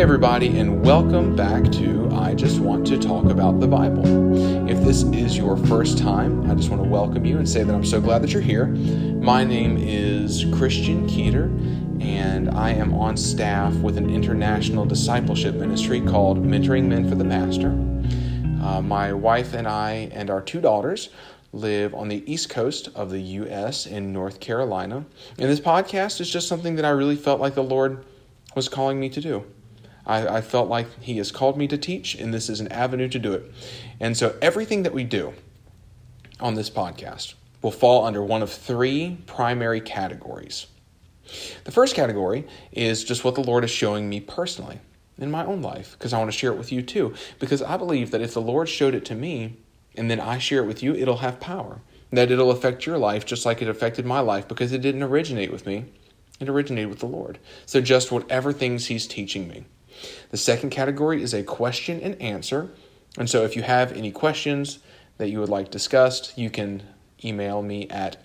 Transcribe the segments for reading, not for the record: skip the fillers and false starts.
everybody, and welcome back to I Just Want to Talk About the Bible. If this is your first time, I just want to welcome you and say that I'm so glad that you're here. My name is Christian Keeter, and I am on staff with an international discipleship ministry called Mentoring Men for the Master. My wife and I and our two daughters live on the East Coast of the U.S. in North Carolina. And this podcast is just something that I really felt like the Lord was calling me to do. I felt like He has called me to teach, and this is an avenue to do it. And so everything that we do on this podcast will fall under one of three primary categories. The first category is just what the Lord is showing me personally in my own life, because I want to share it with you too, because I believe that if the Lord showed it to me and then I share it with you, it'll have power, that it'll affect your life just like it affected my life, because it didn't originate with me. It originated with the Lord. So just whatever things He's teaching me. The second category is a question and answer. And so if you have any questions that you would like discussed, you can email me at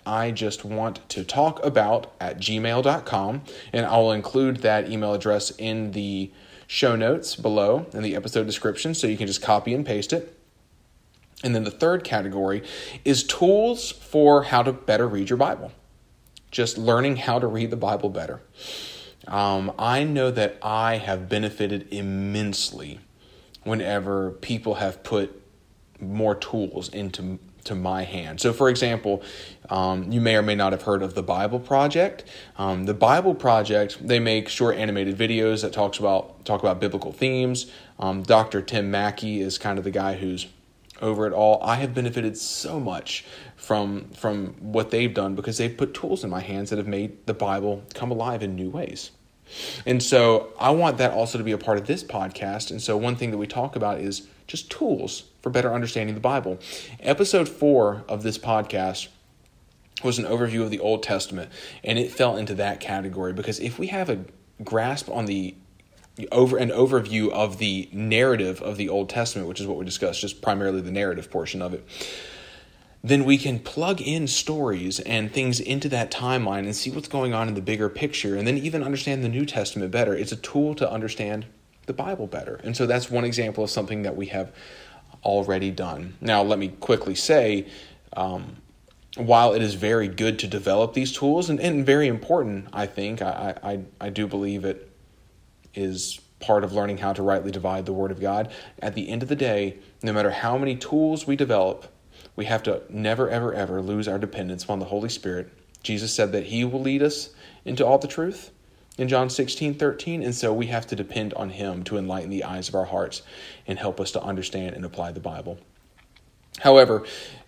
ijustwanttotalkabout@gmail.com. And I'll include that email address in the show notes below in the episode description, so you can just copy and paste it. And then the third category is tools for how to better read your Bible. Just learning how to read the Bible better. I know that I have benefited immensely whenever people have put more tools into my hand. So for example, you may or may not have heard of the Bible Project. The Bible Project, they make short animated videos that talk about biblical themes. Dr. Tim Mackey is kind of the guy who's over it all. I have benefited so much from what they've done, because they've put tools in my hands that have made the Bible come alive in new ways. And so I want that also to be a part of this podcast. And so one thing that we talk about is just tools for better understanding the Bible. Episode 4 of this podcast was an overview of the Old Testament, and it fell into that category, because if we have a grasp on an overview of the narrative of the Old Testament, which is what we discussed, just primarily the narrative portion of it, then we can plug in stories and things into that timeline and see what's going on in the bigger picture, and then even understand the New Testament better. It's a tool to understand the Bible better. And so that's one example of something that we have already done. Now, let me quickly say, while it is very good to develop these tools and very important, I think, I do believe it is part of learning how to rightly divide the Word of God. At the end of the day, no matter how many tools we develop, we have to never, ever, ever lose our dependence upon the Holy Spirit. Jesus said that He will lead us into all the truth in John 16:13, and so we have to depend on Him to enlighten the eyes of our hearts and help us to understand and apply the Bible. However,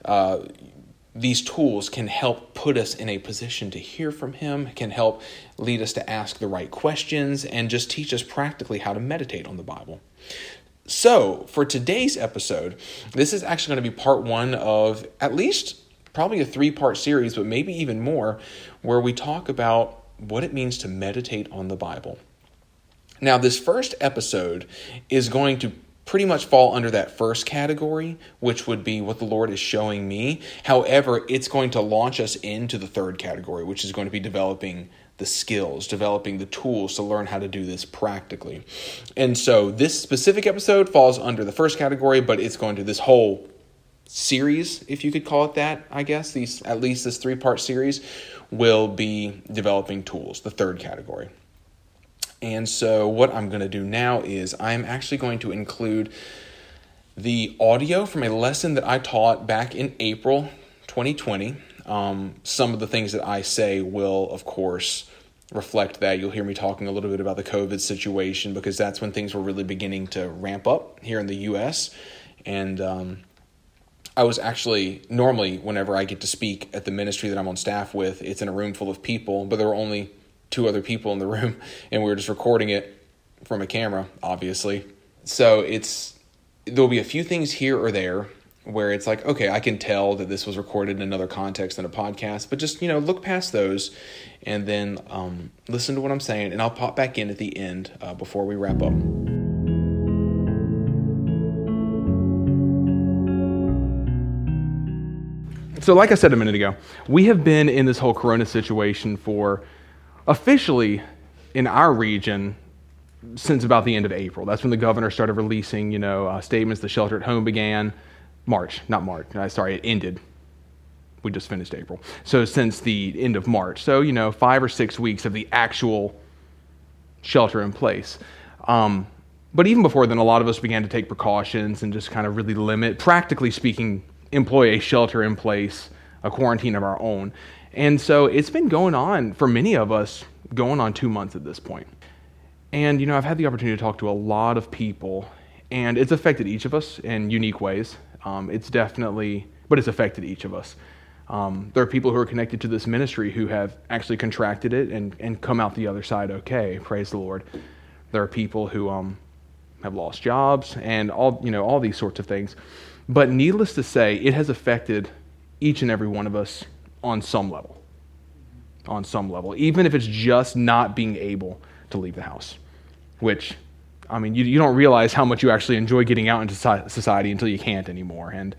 these tools can help put us in a position to hear from Him, can help lead us to ask the right questions, and just teach us practically how to meditate on the Bible. So, for today's episode, this is actually going to be part 1 of at least probably a 3-part series, but maybe even more, where we talk about what it means to meditate on the Bible. Now, this first episode is going to pretty much fall under that first category, which would be what the Lord is showing me. However, it's going to launch us into the third category, which is going to be developing the skills, developing the tools to learn how to do this practically. And so this specific episode falls under the first category, but it's going to this whole series, if you could call it that, I guess. At least this 3-part series will be developing tools, the third category. And so what I'm going to do now is I'm actually going to include the audio from a lesson that I taught back in April 2020. Some of the things that I say will, of course, reflect that. You'll hear me talking a little bit about the COVID situation, because that's when things were really beginning to ramp up here in the U.S. And I was actually, normally whenever I get to speak at the ministry that I'm on staff with, it's in a room full of people, but there were only 2 other people in the room, and we were just recording it from a camera, obviously. So there'll be a few things here or there where it's like, okay, I can tell that this was recorded in another context than a podcast, but just, look past those and then listen to what I'm saying, and I'll pop back in at the end before we wrap up. So like I said a minute ago, we have been in this whole corona situation for officially in our region since about the end of April. That's when the governor started releasing, statements. The shelter at home began. It ended. We just finished April. So since the end of March. So, 5 or 6 weeks of the actual shelter in place. But even before then, a lot of us began to take precautions and just kind of really limit, practically speaking, employ a shelter in place, a quarantine of our own. And so it's been going on for many of us, going on 2 months at this point. And, I've had the opportunity to talk to a lot of people, and it's affected each of us in unique ways. But it's affected each of us. There are people who are connected to this ministry who have actually contracted it and come out the other side okay, praise the Lord. There are people who have lost jobs and all these sorts of things. But needless to say, it has affected each and every one of us on some level. On some level, even if it's just not being able to leave the house, which, you don't realize how much you actually enjoy getting out into society until you can't anymore. And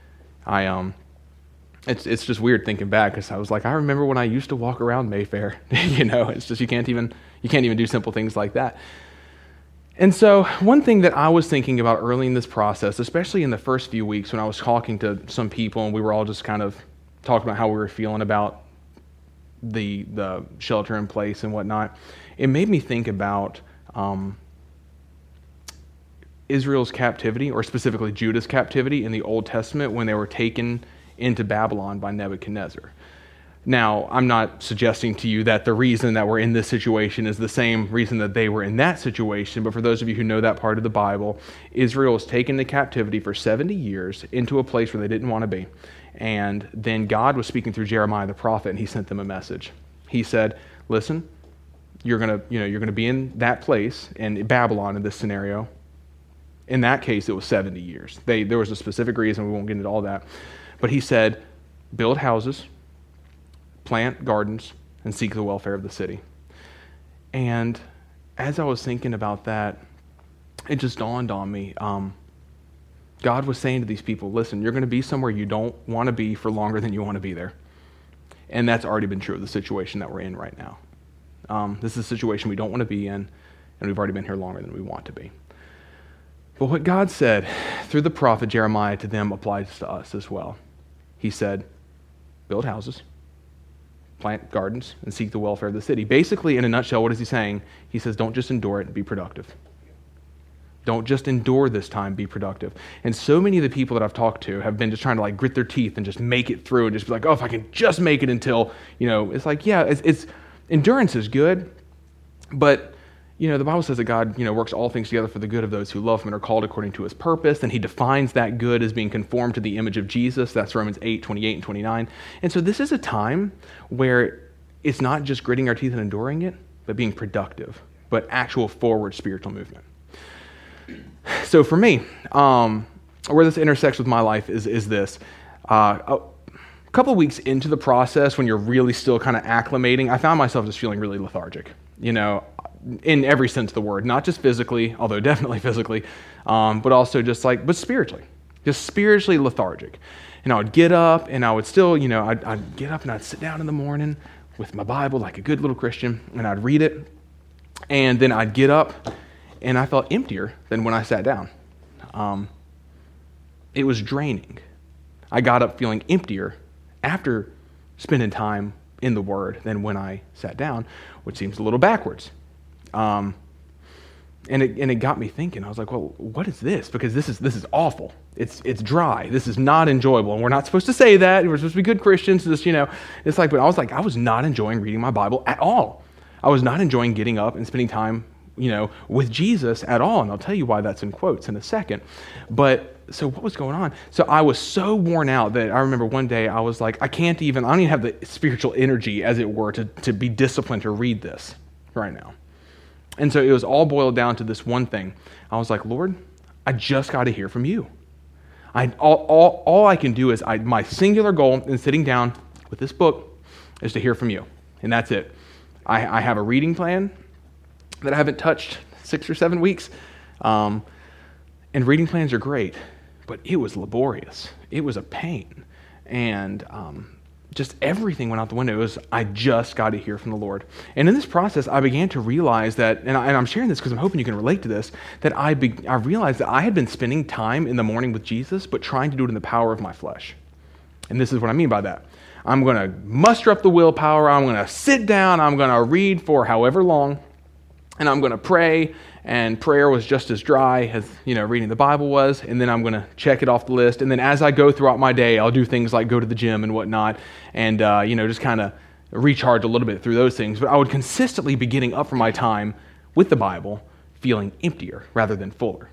it's just weird thinking back, because I was like, I remember when I used to walk around Mayfair. It's just you can't even do simple things like that. And so one thing that I was thinking about early in this process, especially in the first few weeks when I was talking to some people and we were all just kind of talking about how we were feeling about the shelter in place and whatnot, it made me think about Israel's captivity, or specifically Judah's captivity in the Old Testament when they were taken into Babylon by Nebuchadnezzar. Now, I'm not suggesting to you that the reason that we're in this situation is the same reason that they were in that situation, but for those of you who know that part of the Bible, Israel was taken into captivity for 70 years into a place where they didn't want to be. And then God was speaking through Jeremiah the prophet, and he sent them a message. He said, listen, you're going to be in that place, in Babylon in this scenario. In that case, it was 70 years. There was a specific reason, we won't get into all that. But he said, build houses, plant gardens, and seek the welfare of the city. And as I was thinking about that, it just dawned on me. God was saying to these people, listen, you're going to be somewhere you don't want to be for longer than you want to be there. And that's already been true of the situation that we're in right now. This is a situation we don't want to be in, and we've already been here longer than we want to be. But what God said through the prophet Jeremiah to them applies to us as well. He said, build houses, plant gardens, and seek the welfare of the city. Basically, in a nutshell, what is he saying? He says, don't just endure it, be productive. Don't just endure this time, be productive. And so many of the people that I've talked to have been just trying to grit their teeth and just make it through and just be like, oh, if I can just make it until, it's like, yeah, it's endurance is good, but the Bible says that God, works all things together for the good of those who love him and are called according to his purpose. And he defines that good as being conformed to the image of Jesus. That's Romans 8:28 and 29. And so this is a time where it's not just gritting our teeth and enduring it, but being productive, but actual forward spiritual movement. So for me, where this intersects with my life is this. A couple of weeks into the process, when you're really still kind of acclimating, I found myself just feeling really lethargic, in every sense of the word, not just physically, although definitely physically, but also but spiritually, just spiritually lethargic. And I would get up and I would still, I'd get up and I'd sit down in the morning with my Bible like a good little Christian, and I'd read it, and then I'd get up and I felt emptier than when I sat down. It was draining. I got up feeling emptier after spending time in the Word than when I sat down, which seems a little backwards. And it got me thinking. I was like, well, what is this? Because this is awful. It's dry. This is not enjoyable. And we're not supposed to say that. We're supposed to be good Christians. But I was not enjoying reading my Bible at all. I was not enjoying getting up and spending time, with Jesus at all. And I'll tell you why that's in quotes in a second. But so what was going on? So I was so worn out that I remember one day I was like, I don't even have the spiritual energy, as it were, to be disciplined to read this right now. And so it was all boiled down to this one thing. I was like, Lord, I just got to hear from you. All I can do is, my singular goal in sitting down with this book is to hear from you. And that's it. I have a reading plan that I haven't touched 6 or 7 weeks. And reading plans are great, but it was laborious. It was a pain. And just everything went out the window. It was, I just got to hear from the Lord. And in this process, I began to realize that, and I'm sharing this because I'm hoping you can relate to this, that I realized that I had been spending time in the morning with Jesus, but trying to do it in the power of my flesh. And this is what I mean by that. I'm going to muster up the willpower. I'm going to sit down. I'm going to read for however long, and I'm going to pray. And prayer was just as dry as, reading the Bible was. And then I'm going to check it off the list. And then as I go throughout my day, I'll do things like go to the gym and whatnot and, just kind of recharge a little bit through those things. But I would consistently be getting up from my time with the Bible feeling emptier rather than fuller.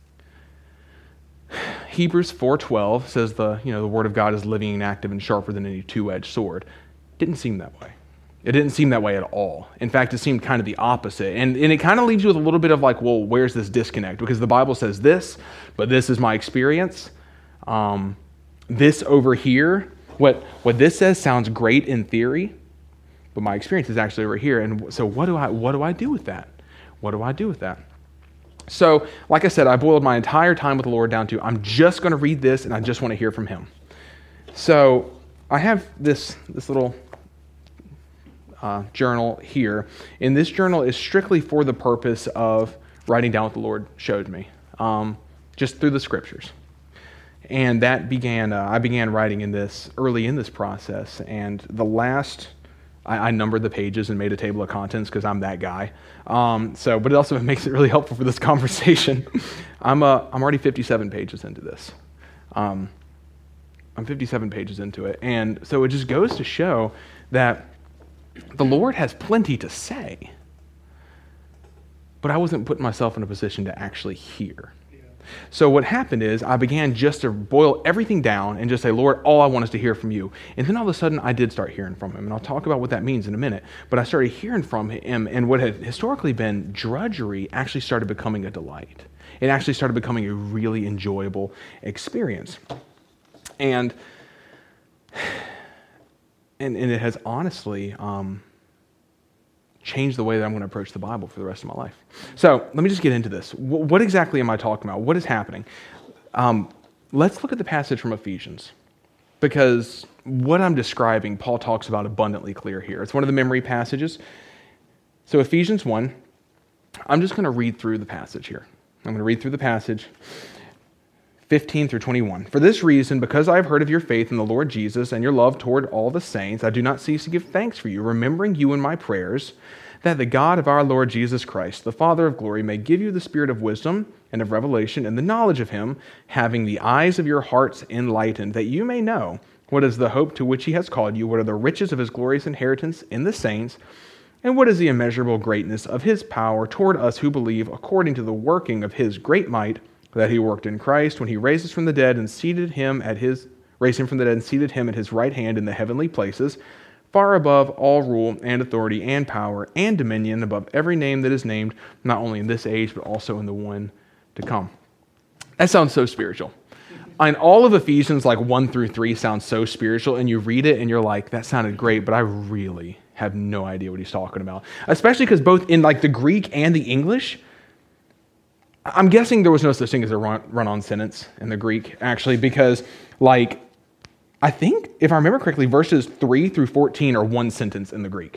Hebrews 4:12 says the Word of God is living and active and sharper than any two-edged sword. Didn't seem that way. It didn't seem that way at all. In fact, it seemed kind of the opposite. And it kind of leaves you with a little bit of like, well, where's this disconnect? Because the Bible says this, but this is my experience. This over here, what this says sounds great in theory, but my experience is actually over here. And so what do I do with that? What do I do with that? So, like I said, I boiled my entire time with the Lord down to, I'm just going to read this and I just want to hear from Him. So I have this little journal here, and this journal is strictly for the purpose of writing down what the Lord showed me, just through the scriptures. And that I began writing in this early in this process, and I numbered the pages and made a table of contents because I'm that guy. But it also makes it really helpful for this conversation. I'm already 57 pages into this. I'm 57 pages into it, and so it just goes to show that the Lord has plenty to say, but I wasn't putting myself in a position to actually hear. So what happened is I began just to boil everything down and just say, Lord, all I want is to hear from you. And then all of a sudden I did start hearing from Him. And I'll talk about what that means in a minute. But I started hearing from Him, and what had historically been drudgery actually started becoming a delight. It actually started becoming a really enjoyable experience. And it has honestly changed the way that I'm going to approach the Bible for the rest of my life. So let me just get into this. What exactly am I talking about? What is happening? Let's look at the passage from Ephesians, because what I'm describing, Paul talks about abundantly clear here. It's one of the memory passages. So Ephesians 1, I'm just going to read through the passage here. I'm going to read through the passage. 15 through 21. For this reason, because I have heard of your faith in the Lord Jesus and your love toward all the saints, I do not cease to give thanks for you, remembering you in my prayers, that the God of our Lord Jesus Christ, the Father of glory, may give you the spirit of wisdom and of revelation and the knowledge of Him, having the eyes of your hearts enlightened, that you may know what is the hope to which He has called you, what are the riches of His glorious inheritance in the saints, and what is the immeasurable greatness of His power toward us who believe, according to the working of His great might, that He worked in Christ when He raised us from the dead and seated Him at His right hand in the heavenly places, far above all rule and authority and power and dominion, above every name that is named, not only in this age, but also in the one to come. That sounds so spiritual. And all of Ephesians 1 through 3 sounds so spiritual, and you read it and you're like, that sounded great, but I really have no idea what he's talking about. Especially because both in the Greek and the English, I'm guessing there was no such thing as a run-on sentence in the Greek, actually, because, I think, if I remember correctly, verses 3 through 14 are one sentence in the Greek.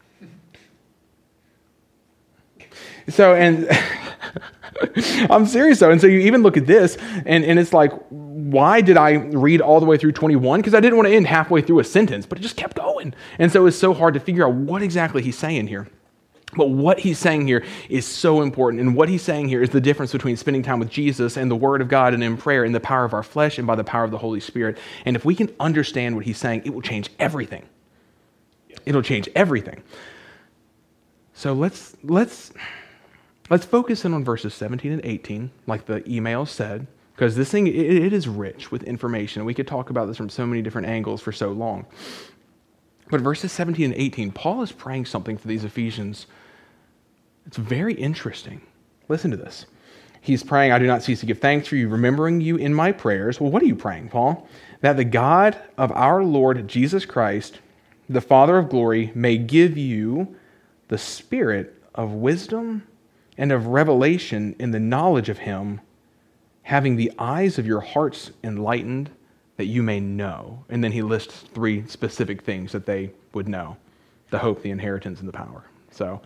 So, and I'm serious, though. And so you even look at this, and it's like, why did I read all the way through 21? Because I didn't want to end halfway through a sentence, but it just kept going. And so it's so hard to figure out what exactly he's saying here. But what he's saying here is so important. And what he's saying here is the difference between spending time with Jesus and the Word of God and in prayer in the power of our flesh and by the power of the Holy Spirit. And if we can understand what he's saying, it will change everything. It'll change everything. So let's focus in on verses 17 and 18, like the email said, because this thing, it is rich with information. And we could talk about this from so many different angles for so long. But verses 17 and 18, Paul is praying something for these Ephesians. It's very interesting. Listen to this. He's praying, I do not cease to give thanks for you, remembering you in my prayers. Well, what are you praying, Paul? That the God of our Lord Jesus Christ, the Father of glory, may give you the spirit of wisdom and of revelation in the knowledge of him, having the eyes of your hearts enlightened, that you may know. And then he lists 3 specific things that they would know: the hope, the inheritance, and the power. So,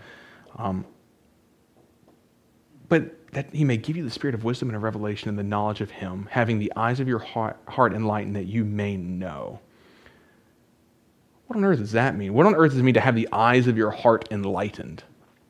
but that he may give you the spirit of wisdom and of revelation and the knowledge of him, having the eyes of your heart enlightened, that you may know. What on earth does that mean? What on earth does it mean to have the eyes of your heart enlightened?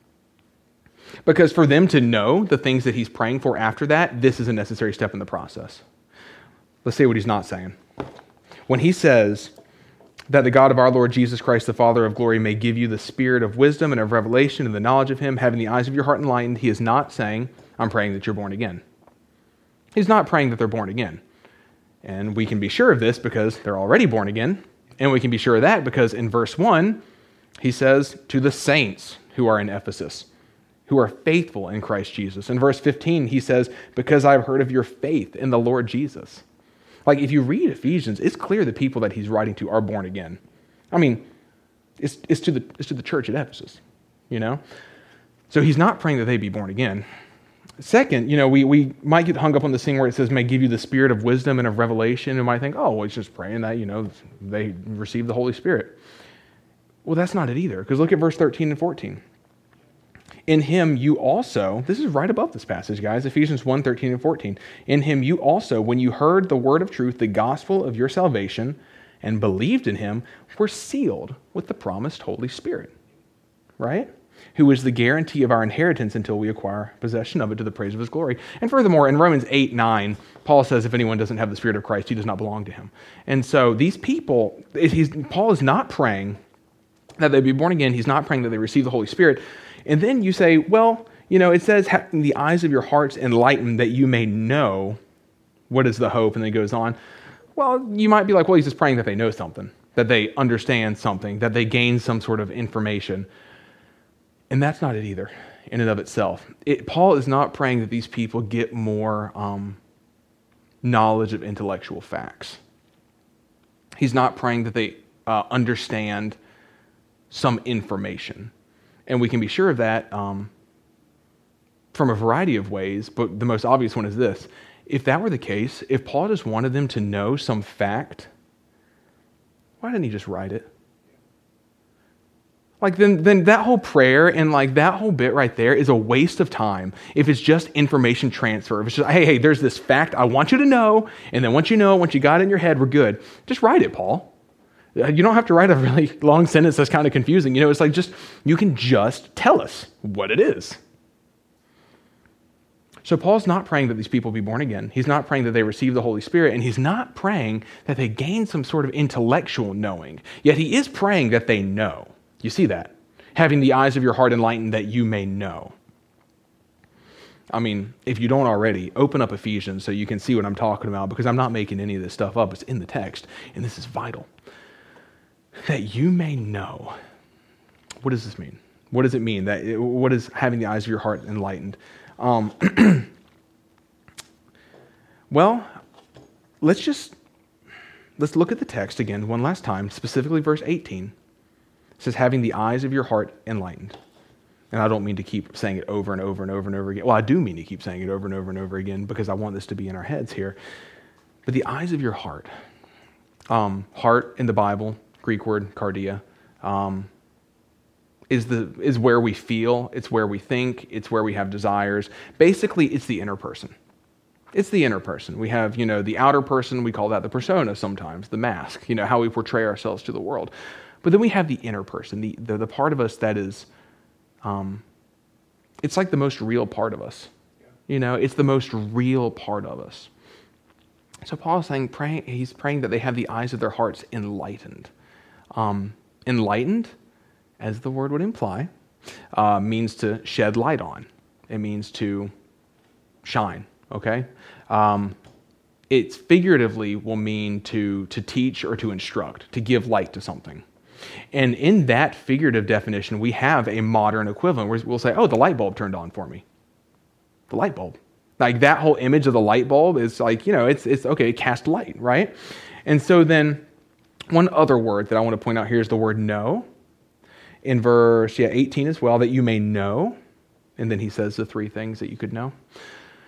Because for them to know the things that he's praying for after that, this is a necessary step in the process. Let's see what he's not saying. When he says that the God of our Lord Jesus Christ, the Father of glory, may give you the spirit of wisdom and of revelation and the knowledge of him, having the eyes of your heart enlightened, he is not saying, I'm praying that you're born again. He's not praying that they're born again. And we can be sure of this because they're already born again. And we can be sure of that because in verse 1, he says, to the saints who are in Ephesus, who are faithful in Christ Jesus. In verse 15, he says, because I've heard of your faith in the Lord Jesus. Like, if you read Ephesians, it's clear the people that he's writing to are born again. I mean, it's to the church at Ephesus, you know? So he's not praying that they be born again. Second, you know, we might get hung up on this thing where it says, may give you the spirit of wisdom and of revelation, and might think, oh, well, it's just praying that, you know, they receive the Holy Spirit. Well, that's not it either, because look at verse 13 and 14. In him you also, this is right above this passage, guys, Ephesians 1, 13 and 14. In him you also, when you heard the word of truth, the gospel of your salvation, and believed in him, were sealed with the promised Holy Spirit, right? Who is the guarantee of our inheritance until we acquire possession of it to the praise of his glory. And furthermore, in Romans 8, 9, Paul says if anyone doesn't have the Spirit of Christ, he does not belong to him. And so these people, Paul is not praying that they be born again. He's not praying that they receive the Holy Spirit. And then you say, well, you know, it says, having the eyes of your hearts enlightened, that you may know what is the hope, and then it goes on. Well, you might be like, well, he's just praying that they know something, that they understand something, that they gain some sort of information. And that's not it either, in and of itself. Paul is not praying that these people get more knowledge of intellectual facts. He's not praying that they understand some information. And we can be sure of that from a variety of ways, but the most obvious one is this. If that were the case, if Paul just wanted them to know some fact, why didn't he just write it? Like, then that whole prayer and like that whole bit right there is a waste of time if it's just information transfer. If it's just, hey, there's this fact I want you to know, and then once you got it in your head, we're good. Just write it, Paul. You don't have to write a really long sentence that's kind of confusing. You know, it's like you can just tell us what it is. So Paul's not praying that these people be born again. He's not praying that they receive the Holy Spirit, and he's not praying that they gain some sort of intellectual knowing. Yet he is praying that they know. You see that? Having the eyes of your heart enlightened that you may know. I mean, if you don't already, open up Ephesians so you can see what I'm talking about, because I'm not making any of this stuff up. It's in the text, and this is vital. That you may know. What does this mean? What does it mean? What is having the eyes of your heart enlightened? Well, let's look at the text again one last time, specifically verse 18. It says, having the eyes of your heart enlightened. And I don't mean to keep saying it over and over and over and over again. Well, I do mean to keep saying it over and over and over again because I want this to be in our heads here. But the eyes of your heart. Heart in the Bible, Greek word, cardia, is where we feel, it's where we think, it's where we have desires. Basically, it's the inner person. It's the inner person. We have, the outer person, we call that the persona sometimes, the mask, how we portray ourselves to the world. But then we have the inner person, the part of us that is, it's like the most real part of us. It's the most real part of us. So Paul is saying, he's praying that they have the eyes of their hearts enlightened. Enlightened, as the word would imply, means to shed light on. It means to shine, okay? It figuratively will mean to teach or to instruct, to give light to something. And in that figurative definition, we have a modern equivalent where we'll say, oh, the light bulb turned on for me. The light bulb. Like that whole image of the light bulb is like, it's okay, it cast light, right? And so then one other word that I want to point out here is the word know. In verse 18 as well, that you may know. And then he says the three things that you could know.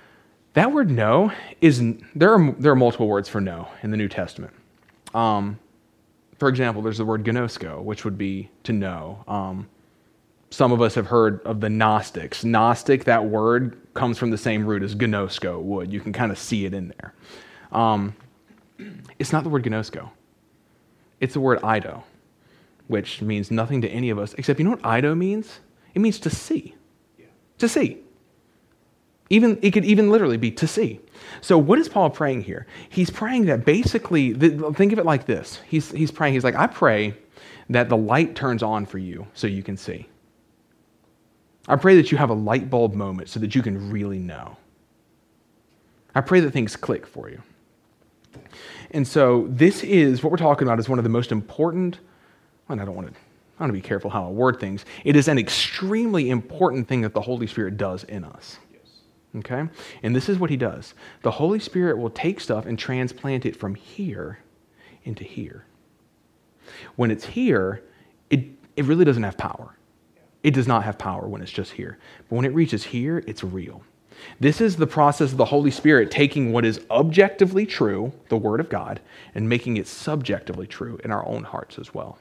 That word know there are multiple words for know in the New Testament. For example, there's the word gnosko, which would be to know. Some of us have heard of the Gnostics. Gnostic, that word comes from the same root as gnosko would. You can kind of see it in there. It's not the word gnosko. It's the word ido, which means nothing to any of us, except you know what ido means? It means to see. Yeah. To see. It could even literally be to see. So what is Paul praying here? He's praying that basically, think of it like this. He's praying, he's like, I pray that the light turns on for you so you can see. I pray that you have a light bulb moment so that you can really know. I pray that things click for you. And so this is, what we're talking about is one of the most important, and I want to be careful how I word things. It is an extremely important thing that the Holy Spirit does in us. Okay? And this is what he does. The Holy Spirit will take stuff and transplant it from here into here. When it's here, it really doesn't have power. It does not have power when it's just here. But when it reaches here, it's real. This is the process of the Holy Spirit taking what is objectively true, the Word of God, and making it subjectively true in our own hearts as well.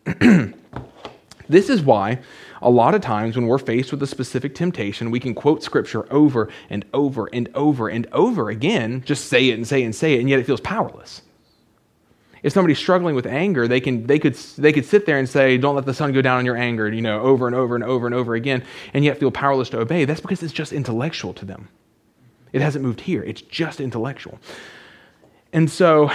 This is why a lot of times when we're faced with a specific temptation, we can quote Scripture over and over and over and over again, just say it and say it and say it, and yet it feels powerless. If somebody's struggling with anger, they could sit there and say, "Don't let the sun go down on your anger," over and over and over and over again, and yet feel powerless to obey. That's because it's just intellectual to them. It hasn't moved here. It's just intellectual. And so,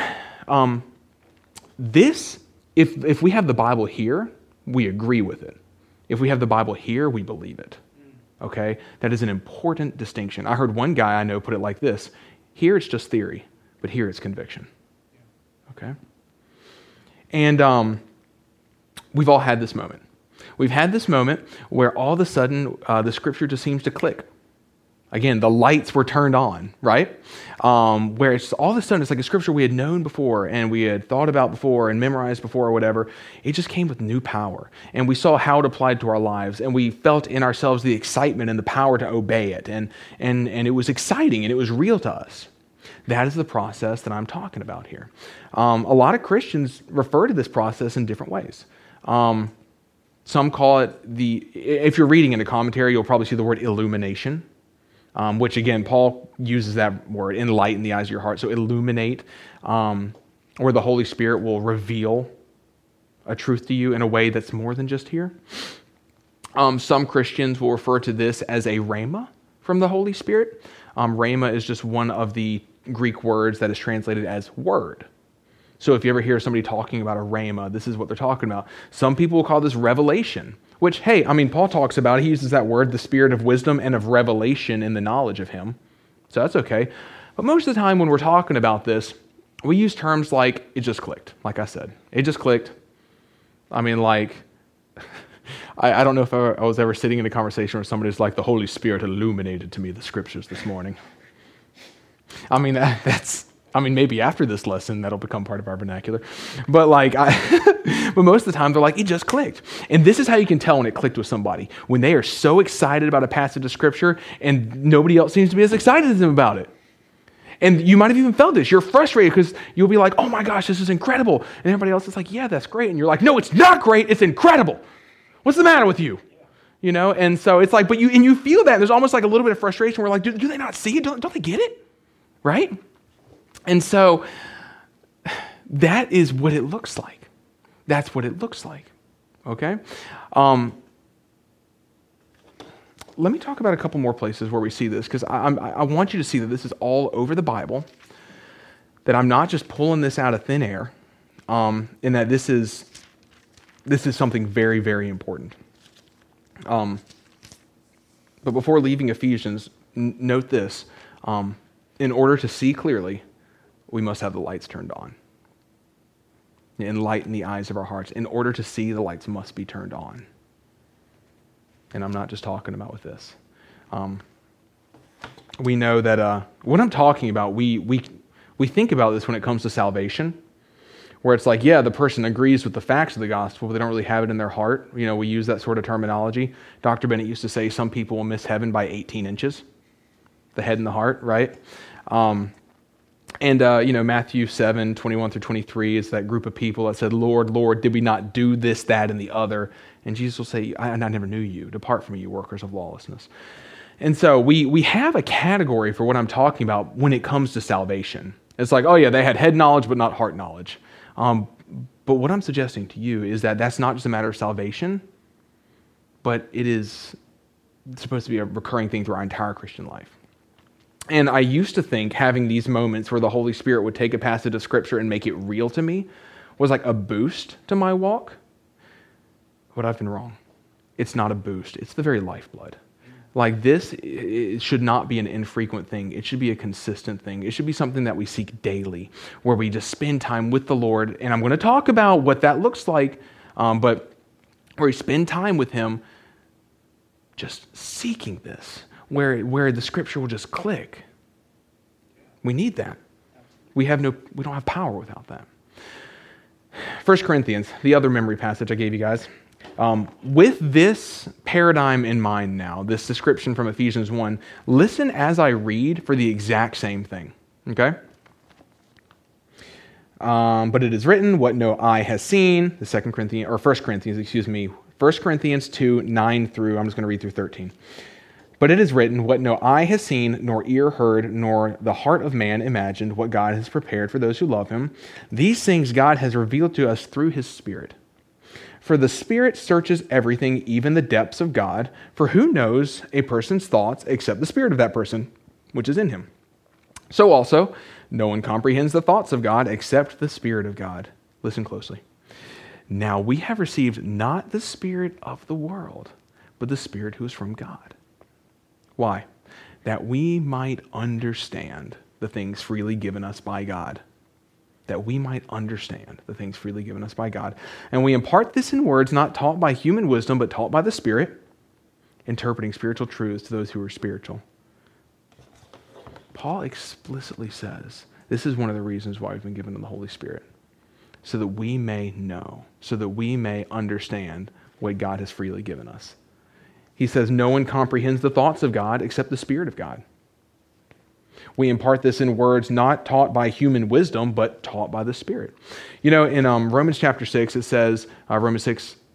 if we have the Bible here, we agree with it. If we have the Bible here, we believe it. Okay? That is an important distinction. I heard one guy I know put it like this: here it's just theory, but here it's conviction. Okay? And we've all had this moment. We've had this moment where all of a sudden the Scripture just seems to click. Again, the lights were turned on, right? Where it's all of a sudden, it's like a Scripture we had known before and we had thought about before and memorized before or whatever. It just came with new power. And we saw how it applied to our lives. And we felt in ourselves the excitement and the power to obey it. And it was exciting and it was real to us. That is the process that I'm talking about here. A lot of Christians refer to this process in different ways. Some call it if you're reading in a commentary, you'll probably see the word illumination, which again, Paul uses that word, enlighten the eyes of your heart. So illuminate, where the Holy Spirit will reveal a truth to you in a way that's more than just here. Some Christians will refer to this as a rhema from the Holy Spirit. Rhema is just one of the Greek words that is translated as word. So if you ever hear somebody talking about a rhema, this is what they're talking about. Some people will call this revelation, which, Paul talks about, he uses that word, the spirit of wisdom and of revelation in the knowledge of him. So that's okay. But most of the time when we're talking about this, we use terms like, it just clicked, like I said. It just clicked. I don't know if I was ever sitting in a conversation where somebody's like, the Holy Spirit illuminated to me the Scriptures this morning. Maybe after this lesson, that'll become part of our vernacular. But but most of the time, they're like, it just clicked. And this is how you can tell when it clicked with somebody. When they are so excited about a passage of Scripture and nobody else seems to be as excited as them about it. And you might have even felt this. You're frustrated because you'll be like, oh my gosh, this is incredible. And everybody else is like, yeah, that's great. And you're like, no, it's not great. It's incredible. What's the matter with you? And so it's like, you feel that. There's almost like a little bit of frustration where like, do they not see it? Don't they get it? Right? And so that is what it looks like. That's what it looks like. Okay? Let me talk about a couple more places where we see this, because I want you to see that this is all over the Bible, that I'm not just pulling this out of thin air, and that this is something very, very important. But before leaving Ephesians, note this. In order to see clearly, we must have the lights turned on. Enlighten the eyes of our hearts. In order to see, the lights must be turned on. And I'm not just talking about with this. We know that what I'm talking about, we think about this when it comes to salvation, where it's like, yeah, the person agrees with the facts of the gospel, but they don't really have it in their heart. We use that sort of terminology. Dr. Bennett used to say some people will miss heaven by 18 inches. the head and the heart, right? Matthew 7:21 through 23 is that group of people that said, Lord, Lord, did we not do this, that, and the other? And Jesus will say, I never knew you. Depart from me, you workers of lawlessness. And so we have a category for what I'm talking about when it comes to salvation. It's like, oh yeah, they had head knowledge, but not heart knowledge. But what I'm suggesting to you is that that's not just a matter of salvation, but it is supposed to be a recurring thing through our entire Christian life. And I used to think having these moments where the Holy Spirit would take a passage of Scripture and make it real to me was like a boost to my walk. But I've been wrong. It's not a boost. It's the very lifeblood. Like this, it should not be an infrequent thing. It should be a consistent thing. It should be something that we seek daily, where we just spend time with the Lord. And I'm going to talk about what that looks like, but where we spend time with Him just seeking this, where the Scripture will just click. We need that. We don't have power without that. 1 Corinthians, the other memory passage I gave you guys. With this paradigm in mind now, this description from Ephesians 1, listen as I read for the exact same thing, okay? But it is written, what no eye has seen, 1 Corinthians 2, 9 through, I'm just going to read through 13. But it is written, what no eye has seen, nor ear heard, nor the heart of man imagined, what God has prepared for those who love Him. These things God has revealed to us through His Spirit. For the Spirit searches everything, even the depths of God. For who knows a person's thoughts except the spirit of that person, which is in him? So also, no one comprehends the thoughts of God except the Spirit of God. Listen closely. Now we have received not the spirit of the world, but the Spirit who is from God. Why? That we might understand the things freely given us by God. That we might understand the things freely given us by God. And we impart this in words not taught by human wisdom, but taught by the Spirit, interpreting spiritual truths to those who are spiritual. Paul explicitly says this is one of the reasons why we've been given the Holy Spirit, so that we may know, so that we may understand what God has freely given us. He says no one comprehends the thoughts of God except the Spirit of God. We impart this in words not taught by human wisdom, but taught by the Spirit. You know, in Romans chapter 6, it says, Romans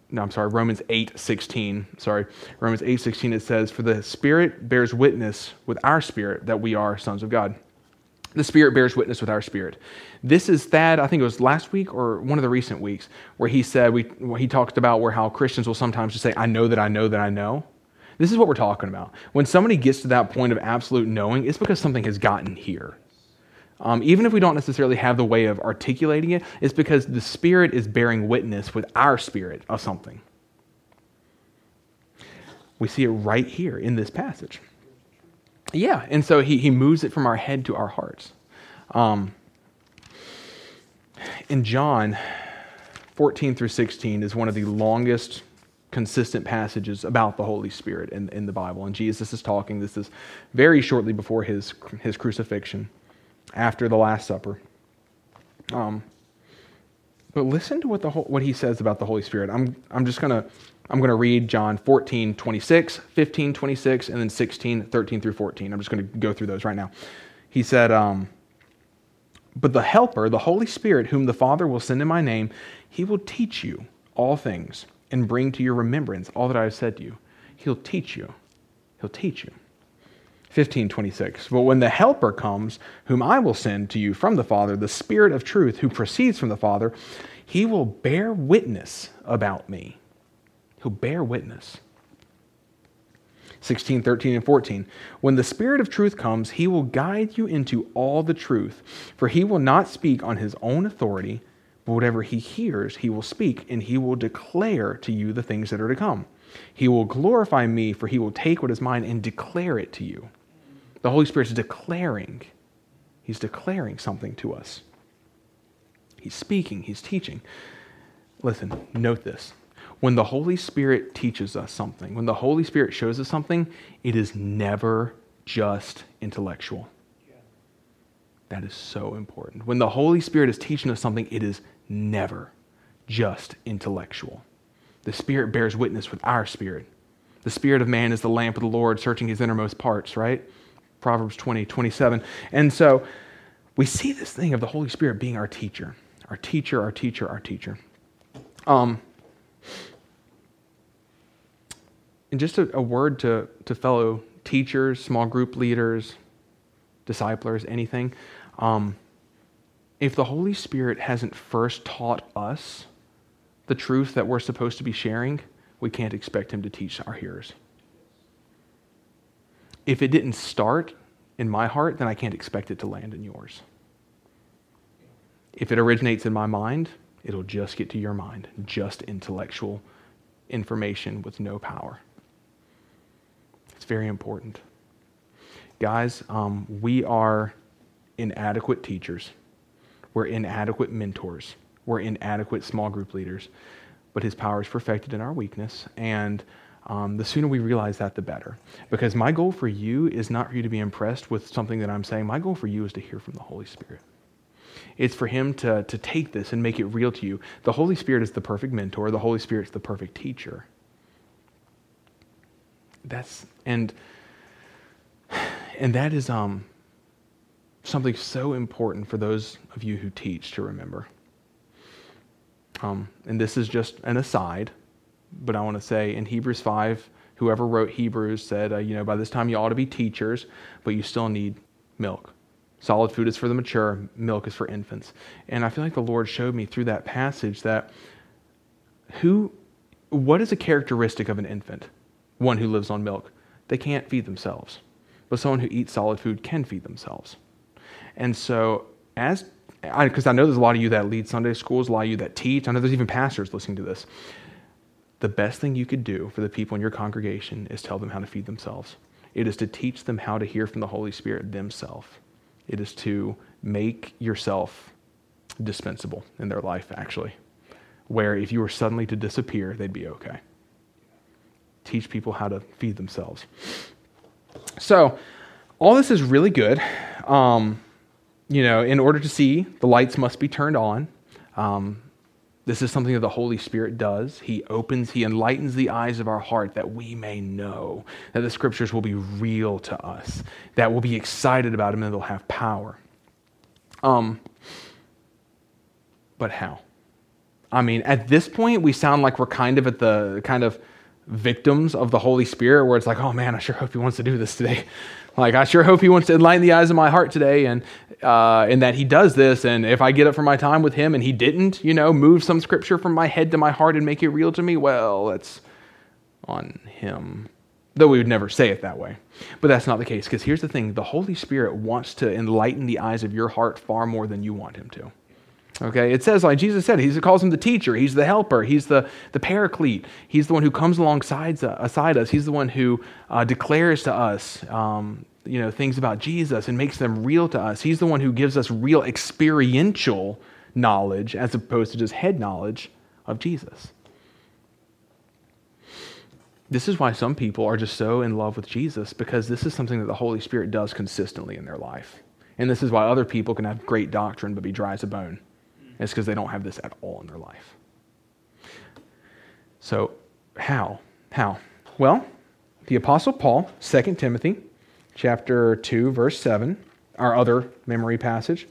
8:16, it says, for the Spirit bears witness with our spirit that we are sons of God. The Spirit bears witness with our spirit. This is Thad, I think it was last week or one of the recent weeks, where he said, he talked about how Christians will sometimes just say, I know that I know that I know. This is what we're talking about. When somebody gets to that point of absolute knowing, it's because something has gotten here. Even if we don't necessarily have the way of articulating it, it's because the Spirit is bearing witness with our spirit of something. We see it right here in this passage. Yeah, and so he moves it from our head to our hearts. In John 14 through 16 is one of the longest consistent passages about the Holy Spirit in the Bible. And Jesus is talking. This is very shortly before his crucifixion, after the Last Supper. But listen to what he says about the Holy Spirit. I'm going to read John 14, 26, 15, 26, and then 16, 13 through 14. I'm just going to go through those right now. He said, but the Helper, the Holy Spirit, whom the Father will send in my name, He will teach you all things and bring to your remembrance all that I have said to you. He'll teach you. He'll teach you. 15:26. But when the Helper comes, whom I will send to you from the Father, the Spirit of truth, who proceeds from the Father, He will bear witness about me. He'll bear witness. 16, 13, and 14. When the Spirit of truth comes, He will guide you into all the truth, for He will not speak on His own authority, but whatever He hears, He will speak, and He will declare to you the things that are to come. He will glorify me, for He will take what is mine and declare it to you. The Holy Spirit's declaring. He's declaring something to us. He's speaking. He's teaching. Listen, note this. When the Holy Spirit teaches us something, when the Holy Spirit shows us something, it is never just intellectual. That is so important. When the Holy Spirit is teaching us something, it is never just intellectual. The Spirit bears witness with our spirit. The spirit of man is the lamp of the Lord, searching his innermost parts, right? Proverbs 20:27. And so we see this thing of the Holy Spirit being our teacher, our teacher, our teacher, our teacher. And just a word to fellow teachers, small group leaders, disciplers, anything. If the Holy Spirit hasn't first taught us the truth that we're supposed to be sharing, we can't expect him to teach our hearers. If it didn't start in my heart, then I can't expect it to land in yours. If it originates in my mind, it'll just get to your mind, just intellectual information with no power. It's very important. Guys, we are inadequate teachers. We're inadequate mentors. We're inadequate small group leaders. But his power is perfected in our weakness. And the sooner we realize that, the better. Because my goal for you is not for you to be impressed with something that I'm saying. My goal for you is to hear from the Holy Spirit. It's for him to take this and make it real to you. The Holy Spirit is the perfect mentor. The Holy Spirit is the perfect teacher. And that is something so important for those of you who teach to remember. And this is just an aside, but I want to say in Hebrews 5, whoever wrote Hebrews said, by this time you ought to be teachers, but you still need milk. Solid food is for the mature, milk is for infants. And I feel like the Lord showed me through that passage that what is a characteristic of an infant? One who lives on milk. They can't feed themselves. But someone who eats solid food can feed themselves. And so, because I know there's a lot of you that lead Sunday schools, a lot of you that teach, I know there's even pastors listening to this. The best thing you could do for the people in your congregation is tell them how to feed themselves. It is to teach them how to hear from the Holy Spirit themselves. It is to make yourself dispensable in their life, actually. Where if you were suddenly to disappear, they'd be okay. Teach people how to feed themselves. So, all this is really good. In order to see, the lights must be turned on. This is something that the Holy Spirit does. He enlightens the eyes of our heart that we may know that the Scriptures will be real to us, that we'll be excited about them and they'll have power. But how? I mean, at this point, we sound like we're kind of at the victims of the Holy Spirit, where it's like, oh man, I sure hope he wants to do this today. Like, I sure hope he wants to enlighten the eyes of my heart today, and that he does this, and if I get up for my time with him and he didn't, move some scripture from my head to my heart and make it real to me, well, that's on him. Though we would never say it that way. But that's not the case, because here's the thing, the Holy Spirit wants to enlighten the eyes of your heart far more than you want him to. Okay, it says, like Jesus said, he calls him the teacher, he's the helper, he's the paraclete, he's the one who comes alongside us, he's the one who declares to us things about Jesus and makes them real to us. He's the one who gives us real experiential knowledge as opposed to just head knowledge of Jesus. This is why some people are just so in love with Jesus, because this is something that the Holy Spirit does consistently in their life. And this is why other people can have great doctrine but be dry as a bone. It's because they don't have this at all in their life. So, how? Well, the Apostle Paul, 2 Timothy, chapter 2, verse 7, our other memory passage.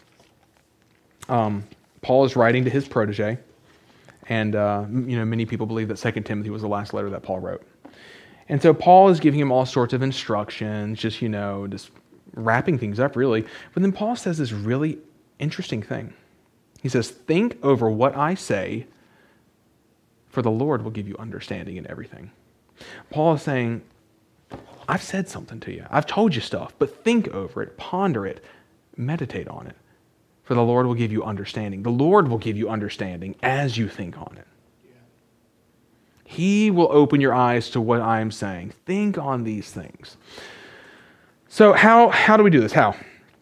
Paul is writing to his protege, and many people believe that 2 Timothy was the last letter that Paul wrote. And so Paul is giving him all sorts of instructions, just wrapping things up, really. But then Paul says this really interesting thing. He says, think over what I say, for the Lord will give you understanding in everything. Paul is saying, I've said something to you. I've told you stuff, but think over it, ponder it, meditate on it, for the Lord will give you understanding. The Lord will give you understanding as you think on it. Yeah. He will open your eyes to what I'm saying. Think on these things. So how do we do this? How?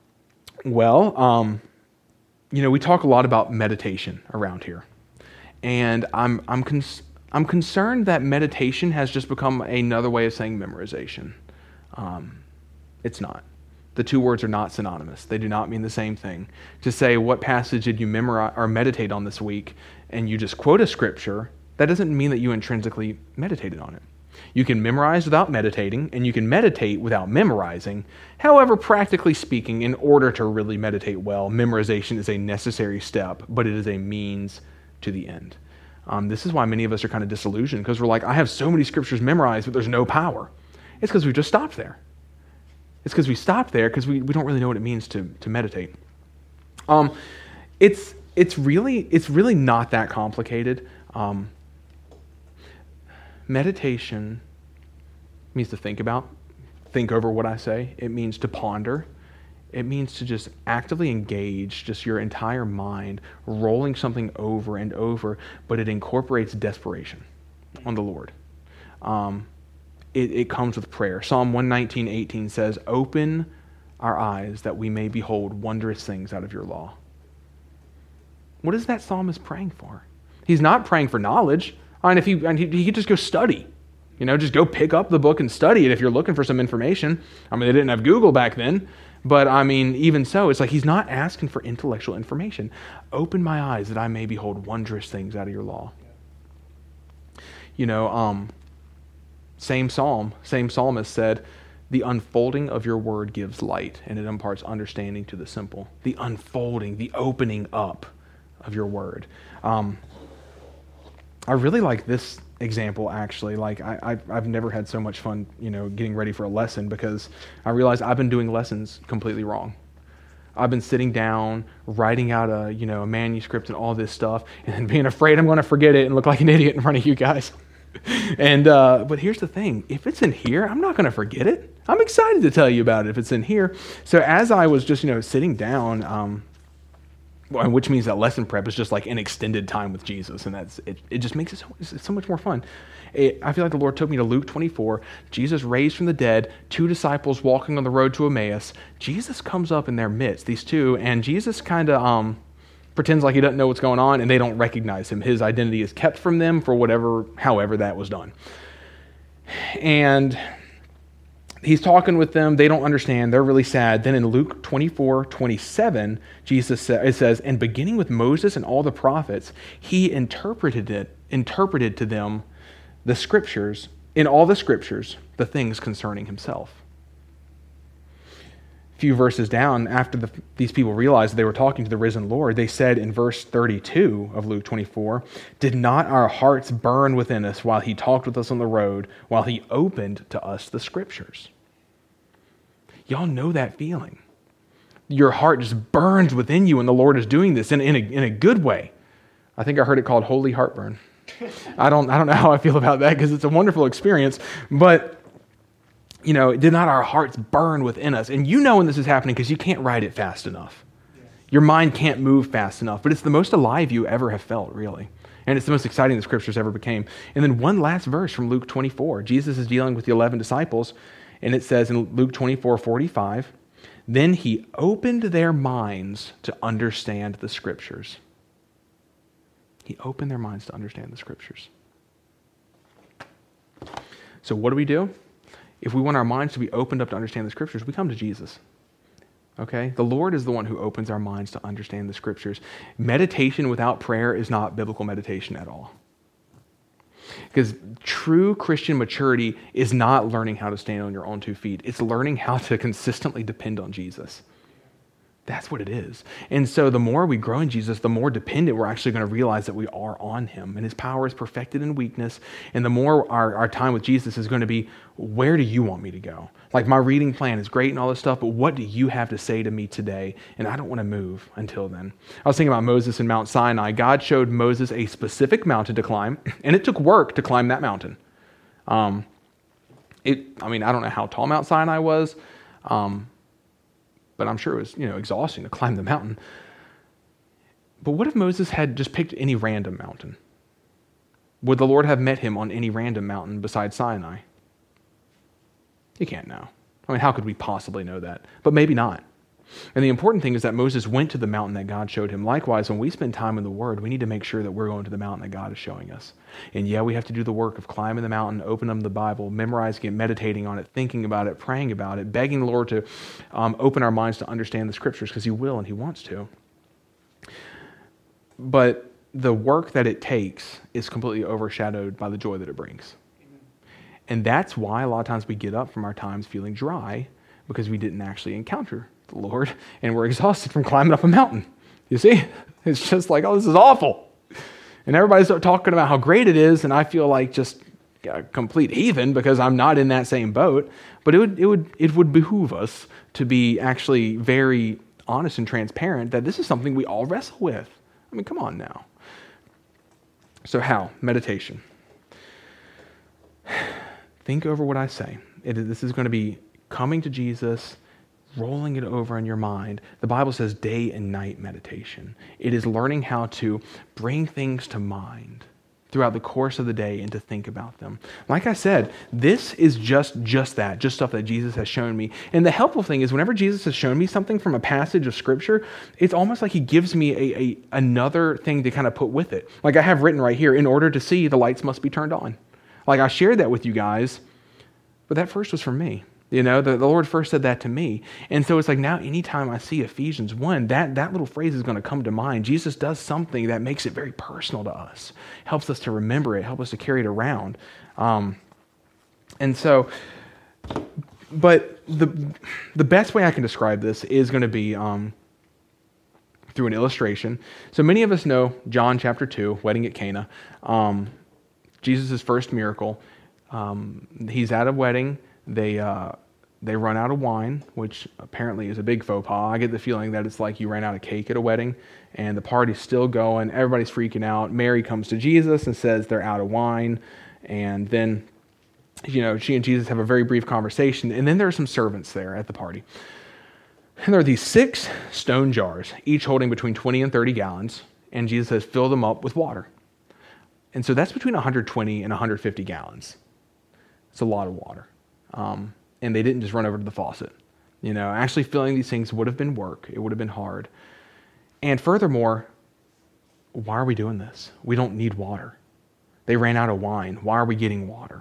Well, we talk a lot about meditation around here, and I'm concerned that meditation has just become another way of saying memorization. It's not. The two words are not synonymous. They do not mean the same thing. To say, what passage did you memorize or meditate on this week, and you just quote a scripture, that doesn't mean that you intrinsically meditated on it. You can memorize without meditating, and you can meditate without memorizing. However, practically speaking, in order to really meditate well, memorization is a necessary step, but it is a means to the end. This is why many of us are kind of disillusioned, because we're like, I have so many scriptures memorized, but there's no power. It's because we just stopped there. It's because we stopped there because we don't really know what it means to meditate. It's really not that complicated. Meditation means to think over what I say. It means to ponder. It means to just actively engage just your entire mind, rolling something over and over, but it incorporates desperation on the Lord. It comes with prayer. Psalm 119:18 says, "Open our eyes that we may behold wondrous things out of your law." What is that psalmist praying for? He's not praying for knowledge. And he could just go study. Just go pick up the book and study it if you're looking for some information. They didn't have Google back then. But even so, it's like he's not asking for intellectual information. Open my eyes that I may behold wondrous things out of your law. Same psalmist said, "The unfolding of your word gives light, and it imparts understanding to the simple." The unfolding, the opening up of your word. I really like this example, actually. I've never had so much fun, getting ready for a lesson, because I realized I've been doing lessons completely wrong. I've been sitting down, writing out a manuscript and all this stuff, and then being afraid I'm going to forget it and look like an idiot in front of you guys. But here's the thing. If it's in here, I'm not going to forget it. I'm excited to tell you about it if it's in here. So as I was just, sitting down, which means that lesson prep is just like an extended time with Jesus, and it just makes it so much more fun. I feel like the Lord took me to Luke 24. Jesus raised from the dead, 2 disciples walking on the road to Emmaus. Jesus comes up in their midst, these two, and Jesus kind of pretends like he doesn't know what's going on, and they don't recognize him. His identity is kept from them for however that was done. And he's talking with them. They don't understand. They're really sad. Then in Luke 24:27, it says, "And beginning with Moses and all the prophets, he interpreted to them the scriptures, in all the scriptures, the things concerning himself." A few verses down, after these people realized they were talking to the risen Lord, they said in verse 32 of Luke 24, "Did not our hearts burn within us while he talked with us on the road, while he opened to us the scriptures?" Y'all know that feeling. Your heart just burns within you when the Lord is doing this in a good way. I think I heard it called holy heartburn. I don't know how I feel about that, because it's a wonderful experience, but did not our hearts burn within us? And when this is happening because you can't write it fast enough. Your mind can't move fast enough, but it's the most alive you ever have felt, really. And it's the most exciting the scriptures ever became. And then one last verse from Luke 24. Jesus is dealing with the 11 disciples, and it says in Luke 24:45, "Then he opened their minds to understand the scriptures." He opened their minds to understand the scriptures. So what do? If we want our minds to be opened up to understand the scriptures, we come to Jesus. Okay? The Lord is the one who opens our minds to understand the scriptures. Meditation without prayer is not biblical meditation at all. Because true Christian maturity is not learning how to stand on your own 2 feet. It's learning how to consistently depend on Jesus. That's what it is. And so the more we grow in Jesus, the more dependent we're actually going to realize that we are on him. And his power is perfected in weakness. And the more our time with Jesus is going to be, where do you want me to go? Like, my reading plan is great and all this stuff, but what do you have to say to me today? And I don't want to move until then. I was thinking about Moses and Mount Sinai. God showed Moses a specific mountain to climb, and it took work to climb that mountain. I don't know how tall Mount Sinai was, but I'm sure it was, exhausting to climb the mountain. But what if Moses had just picked any random mountain? Would the Lord have met him on any random mountain besides Sinai? You can't know. How could we possibly know that? But maybe not. And the important thing is that Moses went to the mountain that God showed him. Likewise, when we spend time in the Word, we need to make sure that we're going to the mountain that God is showing us. And we have to do the work of climbing the mountain, opening the Bible, memorizing it, meditating on it, thinking about it, praying about it, begging the Lord to open our minds to understand the scriptures, because he will and he wants to. But the work that it takes is completely overshadowed by the joy that it brings. And that's why a lot of times we get up from our times feeling dry, because we didn't actually encounter the Lord, and we're exhausted from climbing up a mountain. You see? It's just like, oh, this is awful. And everybody's talking about how great it is, and I feel like just a complete heathen because I'm not in that same boat. But it would behoove us to be actually very honest and transparent that this is something we all wrestle with. I mean, come on now. So how? Meditation. Think over what I say. This is going to be coming to Jesus, rolling it over in your mind. The Bible says day and night meditation. It is learning how to bring things to mind throughout the course of the day and to think about them. Like I said, this is just that, just stuff that Jesus has shown me. And the helpful thing is whenever Jesus has shown me something from a passage of Scripture, it's almost like he gives me another thing to kind of put with it. Like I have written right here, in order to see, the lights must be turned on. Like I shared that with you guys, but that first was from me. You know, the Lord first said that to me. And so it's like now anytime I see Ephesians 1, that little phrase is going to come to mind. Jesus does something that makes it very personal to us, helps us to remember it, helps us to carry it around. And so, but the best way I can describe this is going to be through an illustration. So many of us know John chapter 2, wedding at Cana. Jesus' first miracle. He's at a wedding. They run out of wine, which apparently is a big faux pas. I get the feeling that it's like you ran out of cake at a wedding, and the party's still going. Everybody's freaking out. Mary comes to Jesus and says they're out of wine, and then, you know, she and Jesus have a very brief conversation, and then there are some servants there at the party. And there are these 6 stone jars, each holding between 20 and 30 gallons, and Jesus says, fill them up with water. And so that's between 120 and 150 gallons. It's a lot of water. And they didn't just run over to the faucet. You know, actually filling these things would have been work. It would have been hard. And furthermore, why are we doing this? We don't need water. They ran out of wine. Why are we getting water?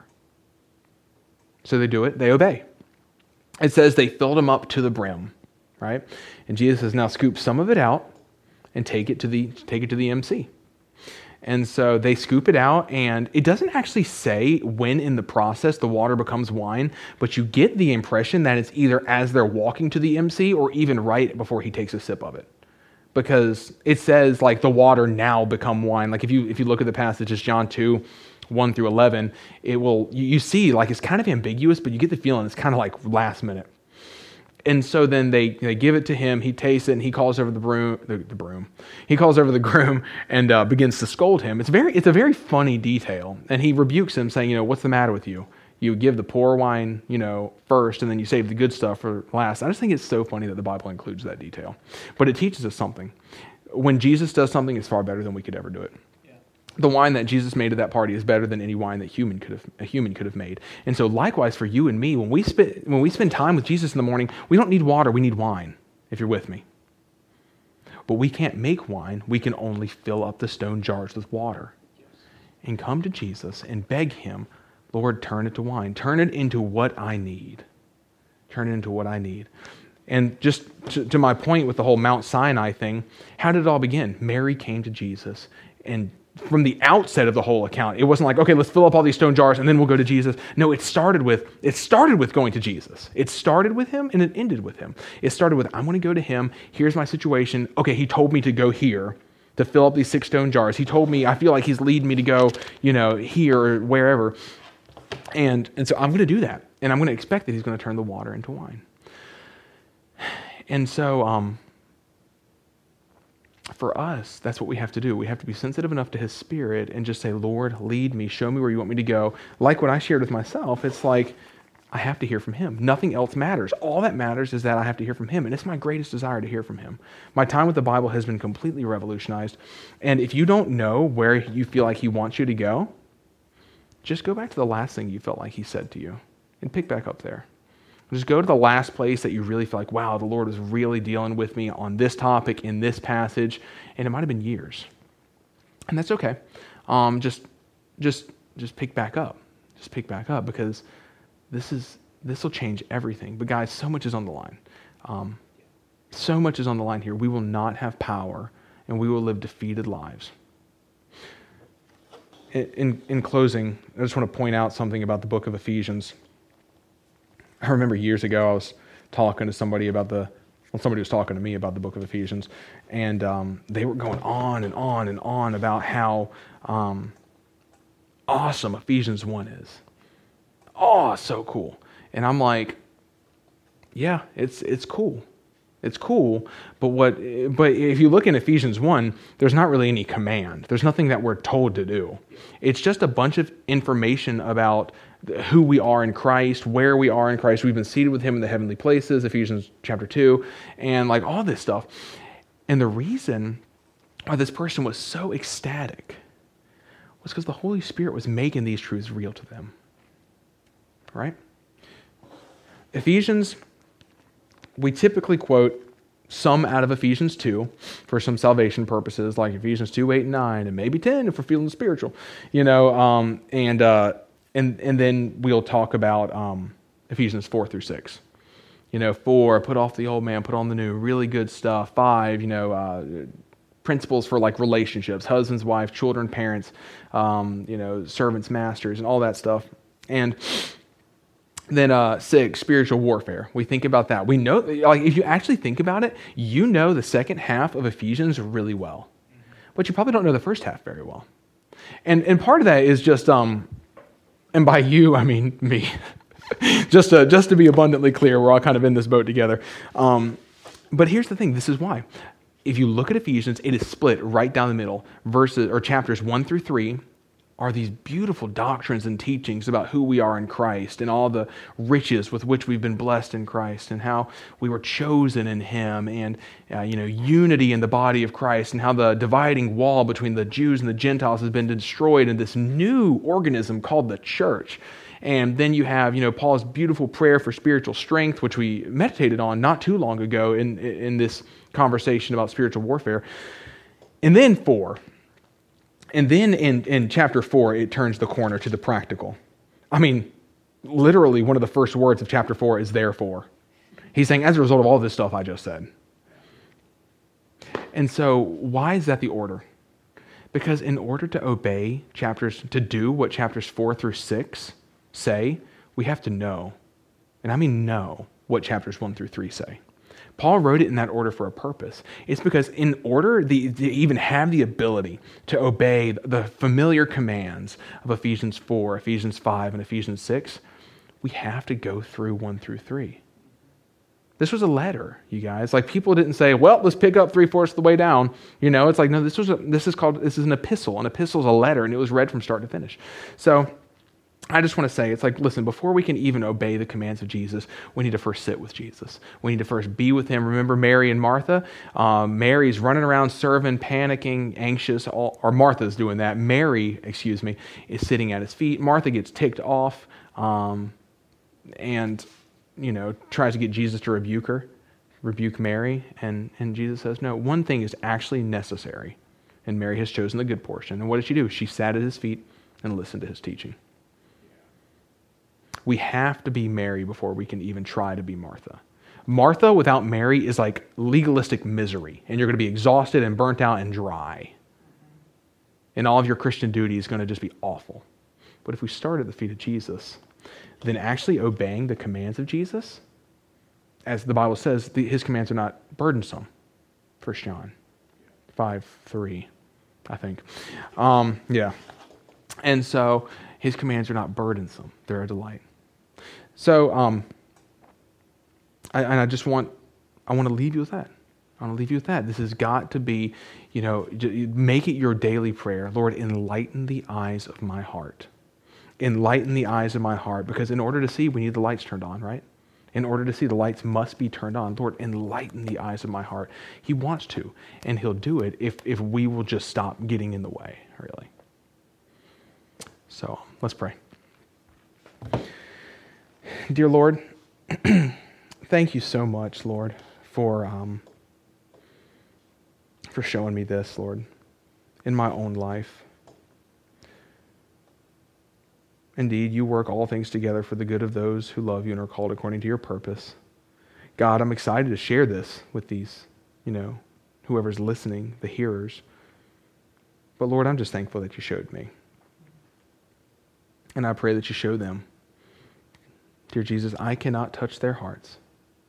So they do it. They obey. It says they filled them up to the brim, right? And Jesus says, now scoop some of it out and take it to the MC. And so they scoop it out, and it doesn't actually say when in the process the water becomes wine, but you get the impression that it's either as they're walking to the MC or even right before he takes a sip of it. Because it says like the water now become wine. Like if you look at the passage, it's John 2, 1 through 11, it will, you see like it's kind of ambiguous, but you get the feeling it's kind of like last minute. And so then they give it to him. He tastes it, and he calls over the broom. He calls over the groom and begins to scold him. It's a very funny detail. And he rebukes him, saying, what's the matter with you? You give the poor wine, first, and then you save the good stuff for last. I just think it's so funny that the Bible includes that detail. But it teaches us something. When Jesus does something, it's far better than we could ever do it. The wine that Jesus made at that party is better than any wine that a human could have made. And so likewise for you and me, when we spend time with Jesus in the morning, we don't need water, we need wine, if you're with me. But we can't make wine, we can only fill up the stone jars with water. And come to Jesus and beg him, Lord, turn it to wine. Turn it into what I need. Turn it into what I need. And just to my point with the whole Mount Sinai thing, how did it all begin? Mary came to Jesus, and from the outset of the whole account, it wasn't like, okay, let's fill up all these stone jars and then we'll go to Jesus. No, it started with going to Jesus. It started with him and it ended with him. It started with, I'm going to go to him. Here's my situation. Okay, he told me to go here to fill up these 6 stone jars. He told me, I feel like he's leading me to go, here or wherever. And so I'm going to do that. And I'm going to expect that he's going to turn the water into wine. And so, for us, that's what we have to do. We have to be sensitive enough to his Spirit and just say, Lord, lead me, show me where you want me to go. Like what I shared with myself, it's like, I have to hear from him. Nothing else matters. All that matters is that I have to hear from him, and it's my greatest desire to hear from him. My time with the Bible has been completely revolutionized, and if you don't know where you feel like he wants you to go, just go back to the last thing you felt like he said to you and pick back up there. Just go to the last place that you really feel like, wow, the Lord is really dealing with me on this topic in this passage, and it might have been years, and that's okay. Just pick back up. Just pick back up, because this will change everything. But guys, so much is on the line. So much is on the line here. We will not have power, and we will live defeated lives. in closing, I just want to point out something about the book of Ephesians. I remember years ago I was talking to somebody about somebody was talking to me about the book of Ephesians, and they were going on and on and on about how awesome Ephesians 1 is. Oh, so cool. And I'm like, yeah, it's cool. It's cool, but if you look in Ephesians 1, there's not really any command. There's nothing that we're told to do. It's just a bunch of information about who we are in Christ, where we are in Christ. We've been seated with him in the heavenly places, Ephesians chapter 2, and like all this stuff. And the reason why this person was so ecstatic was because the Holy Spirit was making these truths real to them. Right? Ephesians, we typically quote some out of Ephesians 2 for some salvation purposes, like Ephesians 2, 8, and 9, and maybe 10 if we're feeling spiritual, and then we'll talk about Ephesians 4 through 6. 4, put off the old man, put on the new, really good stuff. 5, principles for like relationships, husbands, wives, children, parents, servants, masters, and all that stuff. And then 6, spiritual warfare. We think about that. We know, like, if you actually think about it, the second half of Ephesians really well, but you probably don't know the first half very well. And part of that is just, and by you, I mean me. just to be abundantly clear, we're all kind of in this boat together. But here's the thing. This is why. If you look at Ephesians, it is split right down the middle. Chapters 1 through 3 are these beautiful doctrines and teachings about who we are in Christ and all the riches with which we've been blessed in Christ and how we were chosen in him and, unity in the body of Christ and how the dividing wall between the Jews and the Gentiles has been destroyed in this new organism called the church. And then you have, Paul's beautiful prayer for spiritual strength, which we meditated on not too long ago in this conversation about spiritual warfare. And then 4. And then in chapter 4, it turns the corner to the practical. I mean, literally one of the first words of chapter 4 is therefore. He's saying, as a result of all this stuff I just said. And so why is that the order? Because in order to do what chapters 4 through 6 say, we have to know, and I mean know, what chapters 1 through 3 say. Paul wrote it in that order for a purpose. It's because in order to even have the ability to obey the familiar commands of Ephesians 4, Ephesians 5, and Ephesians 6, we have to go through 1 through 3. This was a letter, you guys. Like, people didn't say, well, let's pick up 3/4 of the way down. It's like, no, this is an epistle. An epistle is a letter, and it was read from start to finish. So I just want to say, it's like, listen, before we can even obey the commands of Jesus, we need to first sit with Jesus. We need to first be with him. Remember Mary and Martha? Mary's running around serving, panicking, anxious, or Martha's doing that. Mary, is sitting at his feet. Martha gets ticked off and tries to get Jesus to rebuke Mary. And Jesus says, no, one thing is actually necessary. And Mary has chosen the good portion. And what did she do? She sat at his feet and listened to his teaching. We have to be Mary before we can even try to be Martha. Martha without Mary is like legalistic misery, and you're going to be exhausted and burnt out and dry. And all of your Christian duty is going to just be awful. But if we start at the feet of Jesus, then actually obeying the commands of Jesus, as the Bible says, his commands are not burdensome. 1 John 5:3, I think. Yeah. And so his commands are not burdensome. They're a delight. So, I want to leave you with that. I want to leave you with that. This has got to be, make it your daily prayer. Lord, enlighten the eyes of my heart. Enlighten the eyes of my heart. Because in order to see, we need the lights turned on, right? In order to see, the lights must be turned on. Lord, enlighten the eyes of my heart. He wants to, and he'll do it if we will just stop getting in the way, really. So, let's pray. Dear Lord, thank you so much, Lord, for showing me this, Lord, in my own life. Indeed, you work all things together for the good of those who love you and are called according to your purpose. God, I'm excited to share this with these, whoever's listening, the hearers. But Lord, I'm just thankful that you showed me. And I pray that you show them, dear Jesus, I cannot touch their hearts.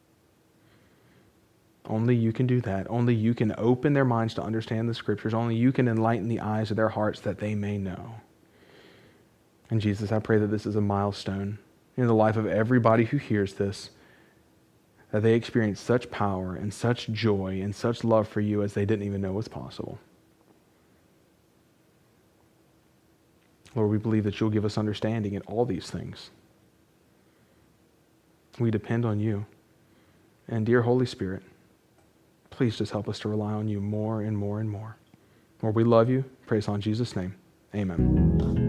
Only you can do that. Only you can open their minds to understand the Scriptures. Only you can enlighten the eyes of their hearts that they may know. And Jesus, I pray that this is a milestone in the life of everybody who hears this, that they experience such power and such joy and such love for you as they didn't even know was possible. Lord, we believe that you'll give us understanding in all these things. We depend on you. And dear Holy Spirit, please just help us to rely on you more and more and more. Lord, we love you. Praise on Jesus' name. Amen.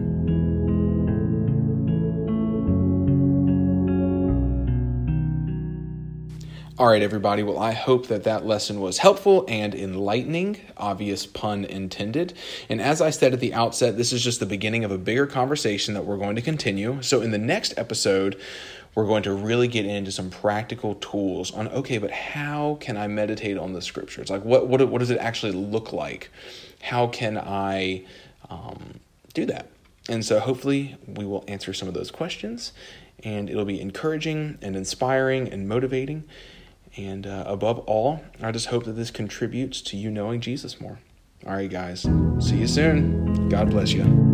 All right, everybody. Well, I hope that lesson was helpful and enlightening, obvious pun intended. And as I said at the outset, this is just the beginning of a bigger conversation that we're going to continue. So in the next episode, we're going to really get into some practical tools on, okay, but how can I meditate on the Scriptures? Like, what does it actually look like? How can I do that? And so hopefully we will answer some of those questions, and it'll be encouraging and inspiring and motivating. And above all, I just hope that this contributes to you knowing Jesus more. All right, guys. See you soon. God bless you.